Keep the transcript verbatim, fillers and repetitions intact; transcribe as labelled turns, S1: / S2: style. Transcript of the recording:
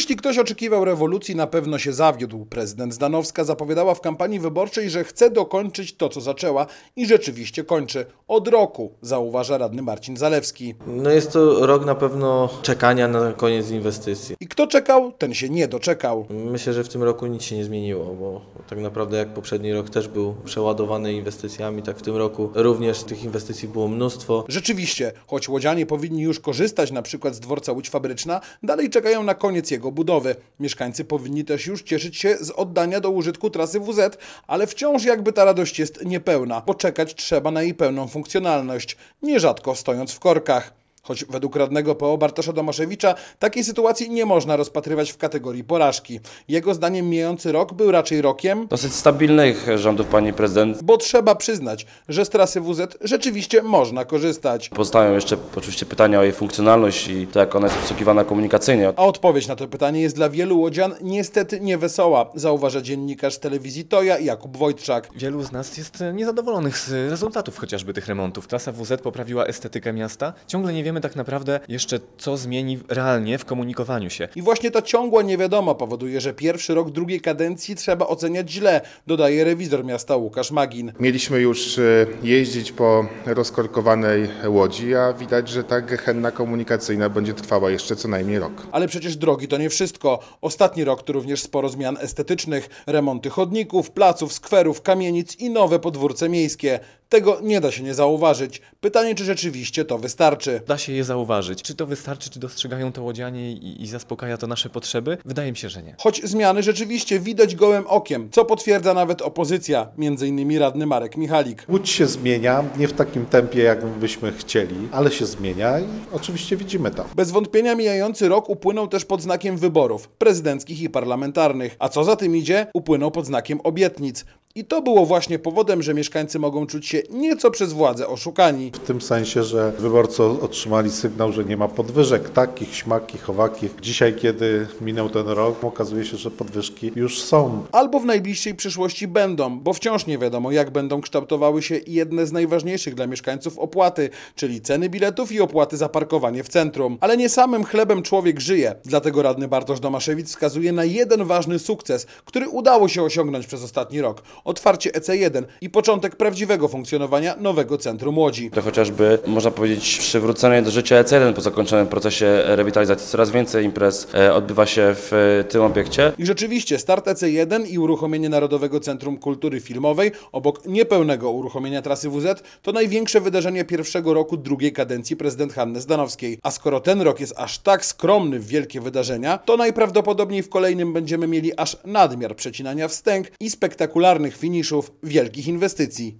S1: Jeśli ktoś oczekiwał rewolucji, na pewno się zawiódł. Prezydent Zdanowska zapowiadała w kampanii wyborczej, że chce dokończyć to, co zaczęła i rzeczywiście kończy. Od roku, zauważa radny Marcin Zalewski.
S2: No jest to rok na pewno czekania na koniec inwestycji.
S1: I kto czekał, ten się nie doczekał.
S2: Myślę, że w tym roku nic się nie zmieniło, bo tak naprawdę jak poprzedni rok też był przeładowany inwestycjami, tak w tym roku również tych inwestycji było mnóstwo.
S1: Rzeczywiście, choć łodzianie powinni już korzystać na przykład z dworca Łódź Fabryczna, dalej czekają na koniec jego budowy. Mieszkańcy powinni też już cieszyć się z oddania do użytku trasy W Z, ale wciąż jakby ta radość jest niepełna, bo czekać trzeba na jej pełną funkcjonalność, nierzadko stojąc w korkach. Choć według radnego P O Bartosza Domaszewicza takiej sytuacji nie można rozpatrywać w kategorii porażki. Jego zdaniem mijający rok był raczej rokiem
S3: dosyć stabilnych rządów pani prezydent.
S1: Bo trzeba przyznać, że z trasy W Z rzeczywiście można korzystać.
S3: Pozostają jeszcze oczywiście pytania o jej funkcjonalność i to, jak ona jest obsługiwana komunikacyjnie.
S1: A odpowiedź na to pytanie jest dla wielu łodzian niestety niewesoła, zauważa dziennikarz telewizji Toja Jakub Wojtczak.
S4: Wielu z nas jest niezadowolonych z rezultatów chociażby tych remontów. Trasa W Z poprawiła estetykę miasta. Ciągle nie wiemy tak naprawdę jeszcze, co zmieni realnie w komunikowaniu się.
S1: I właśnie ta ciągła niewiadoma powoduje, że pierwszy rok drugiej kadencji trzeba oceniać źle, dodaje rewizor miasta Łukasz Magin.
S5: Mieliśmy już jeździć po rozkorkowanej Łodzi, a widać, że ta gehenna komunikacyjna będzie trwała jeszcze co najmniej rok.
S1: Ale przecież drogi to nie wszystko. Ostatni rok to również sporo zmian estetycznych, remonty chodników, placów, skwerów, kamienic i nowe podwórce miejskie. Tego nie da się nie zauważyć. Pytanie, czy rzeczywiście to wystarczy.
S4: Da się je zauważyć. Czy to wystarczy, czy dostrzegają to łodzianie i, i zaspokaja to nasze potrzeby? Wydaje mi się, że nie.
S1: Choć zmiany rzeczywiście widać gołym okiem, co potwierdza nawet opozycja, między innymi radny Marek Michalik.
S6: Łódź się zmienia, nie w takim tempie, jak byśmy chcieli, ale się zmienia i oczywiście widzimy to.
S1: Bez wątpienia mijający rok upłynął też pod znakiem wyborów prezydenckich i parlamentarnych, a co za tym idzie, upłynął pod znakiem obietnic. I to było właśnie powodem, że mieszkańcy mogą czuć się nieco przez władzę oszukani.
S6: W tym sensie, że wyborcy otrzymali sygnał, że nie ma podwyżek takich, śmakich, owakich. Dzisiaj, kiedy minął ten rok, okazuje się, że podwyżki już są.
S1: Albo w najbliższej przyszłości będą, bo wciąż nie wiadomo, jak będą kształtowały się jedne z najważniejszych dla mieszkańców opłaty, czyli ceny biletów i opłaty za parkowanie w centrum. Ale nie samym chlebem człowiek żyje. Dlatego radny Bartosz Domaszewicz wskazuje na jeden ważny sukces, który udało się osiągnąć przez ostatni rok. Otwarcie E C jeden i początek prawdziwego funkcjonowania nowego centrum Łodzi.
S3: To chociażby, można powiedzieć, przywrócenie do życia E C jeden po zakończonym procesie rewitalizacji. Coraz więcej imprez odbywa się w tym obiekcie.
S1: I rzeczywiście start E C jeden i uruchomienie Narodowego Centrum Kultury Filmowej obok niepełnego uruchomienia trasy W Z to największe wydarzenie pierwszego roku drugiej kadencji prezydent Hanny Zdanowskiej. A skoro ten rok jest aż tak skromny w wielkie wydarzenia, to najprawdopodobniej w kolejnym będziemy mieli aż nadmiar przecinania wstęg i spektakularnych finiszów wielkich inwestycji.